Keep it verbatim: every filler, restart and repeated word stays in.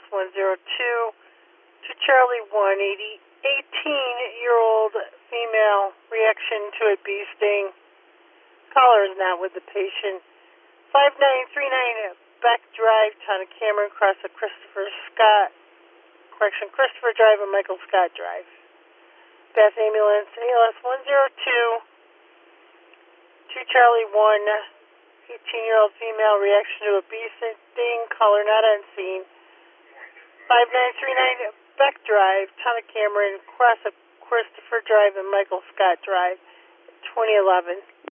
S one zero two to Charlie one eighty, eighteen-year-old female, reaction to a bee sting. Caller is not with the patient. five nine three nine Beck Drive, Town of Cameron, across the Christopher Scott, correction, Christopher Drive and Michael Scott Drive. Bath Ambulance, A L S one zero two to Charlie one, eighteen-year-old female, reaction to a bee sting. Caller not on scene. five nine three nine Beck Drive, Town of Cameron, across the Christopher Drive and Michael Scott Drive, twenty eleven.